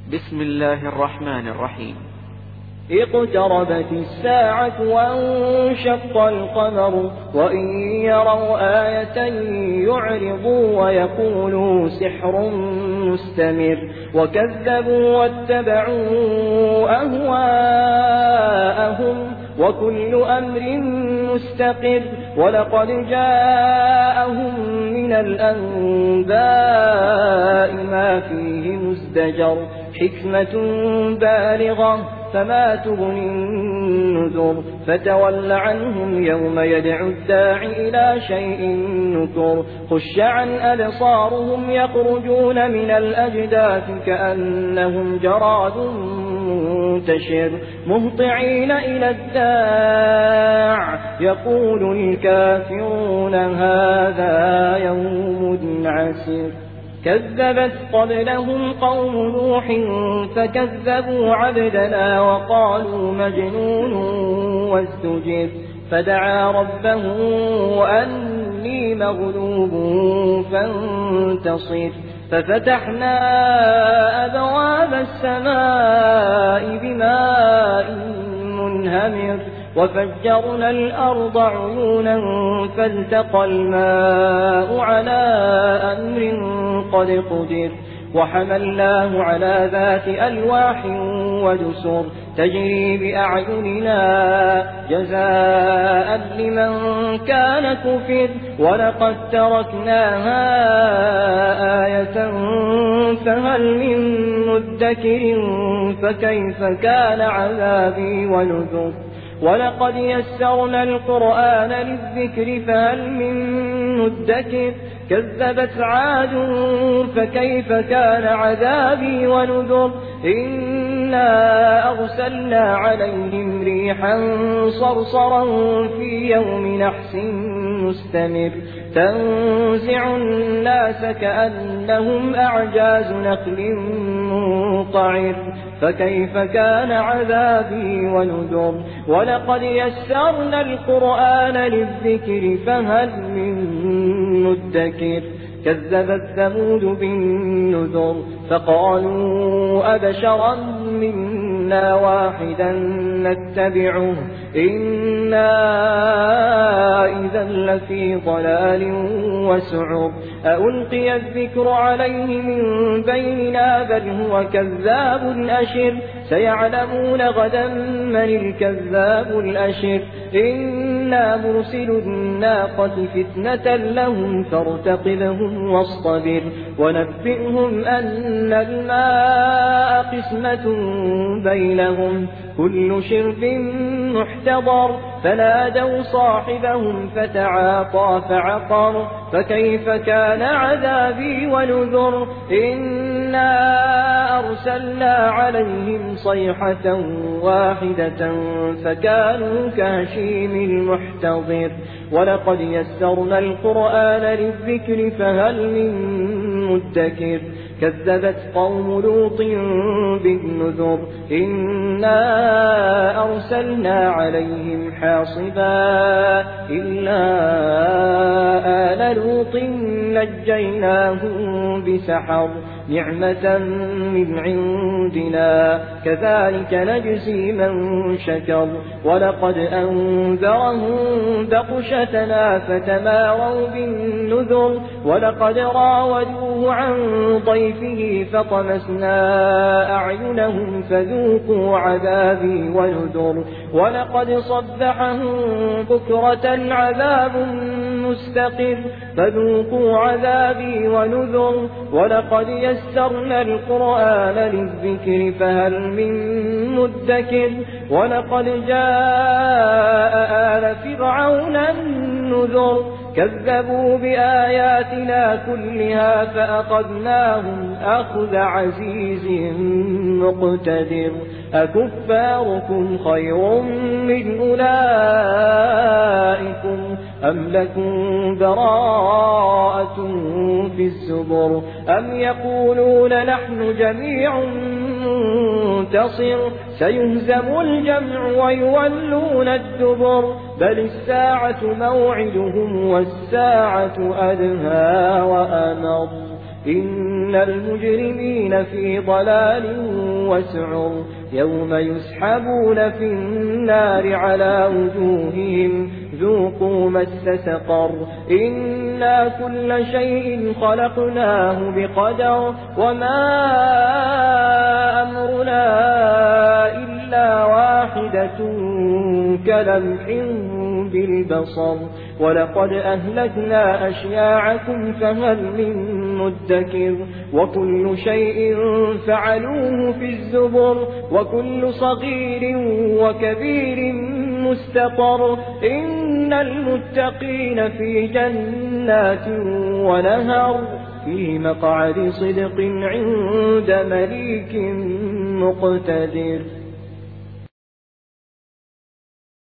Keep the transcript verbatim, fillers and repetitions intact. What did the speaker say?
بسم الله الرحمن الرحيم. اقتربت الساعة وانشق القمر وإن يروا آية يعرضوا ويقولوا سحر مستمر وكذبوا واتبعوا أهواءهم وكل أمر مستقر ولقد جاءهم من الأنباء ما فيه مزدجر حكمة بالغة فما تغني النذر فتول عنهم يوم يدعو الداعي إلى شيء نكر خش عن أبصارهم يخرجون من الأجداث كأنهم جراد منتشر مهطعين إلى الداع يقول الكافرون هذا يوم عسير كذبت قبلهم قوم نوح فكذبوا عبدنا وقالوا مجنون وازدجر فدعا ربه أني مغلوب فانتصر ففتحنا أبواب السماء بماء منهمر وفجرنا الأرض عيونا فالتقى الماء على أمر قد قدر وحملناه على ذات ألواح ودسر تجري بأعيننا جزاء لمن كان كفر ولقد تركناها آية فهل من مدكر فكيف كان عذابي ونذر ولقد يسرنا القرآن للذكر فهل من مدكر كذبت عاد فكيف كان عذابي ونذر إنا أرسلنا عليهم ريحا صرصرا في يوم نحس مستمر تنزع الناس كأنهم أعجاز نخل منقعر فكيف كان عذابي ونذر ولقد يسرنا القرآن للذكر فهل من مدكر كذبت ثمود بالنذر فقالوا أبشرا منا واحدا نتبعه إنا إذا لفي ضلال وسعر ألقي الذكر عليه من بيننا بل هو كذاب أشر سيعلمون غدا من الكذاب الأشر إنا مرسل الناقة فتنة لهم فارتقبهم واصطبر ونبئهم أن الماء قسمة بينهم كل شرب محتضر فنادوا صاحبهم فتعاطى فعقر فكيف كان عذابي ونذر إنا أرسلنا عليهم صيحة واحدة فكانوا كهشيم المحتضر ولقد يسرنا القرآن للذكر فهل من مدكر كذبت قوم لوط بالنذر إنا أرسلنا عليهم حاصبا إلا آل لوط نجيناهم بسحر نعمة من عندنا كذلك نجزي من شكر ولقد أنذرهم بطشتنا فتماروا بالنذر ولقد راودوه عن ضيفه فطمسنا أعينهم فذوقوا عذابي ونذر ولقد صبحهم بكرة عذاب مستقر فذوقوا عذابي ونذر ولقد يسرنا القرآن للذكر فهل من مدكر ولقد جاء آل فرعون النذر كذبوا بآياتنا كلها فأخذناهم أخذ عزيز مقتدر أكفاركم خير من أولئكم أم لكم براءة في الزبر أم يقولون نحن جميع منتصر سيهزم الجمع ويولون الدبر بل الساعة موعدهم والساعة أدهى وأمر إن المجرمين في ضلال وسعر يوم يسحبون في النار على وجوههم ذوقوا مس سقر إنا كل شيء خلقناه بقدر وما أمرنا إلا واحدة كلمح بالبصر ولقد أهلكنا أشياعكم فهل من مدكر وكل شيء فعلوه في الزبر وكل صغير وكبير مستقر إن المتقين في جنات ونهر في مقعد صدق عند مليك مقتدر.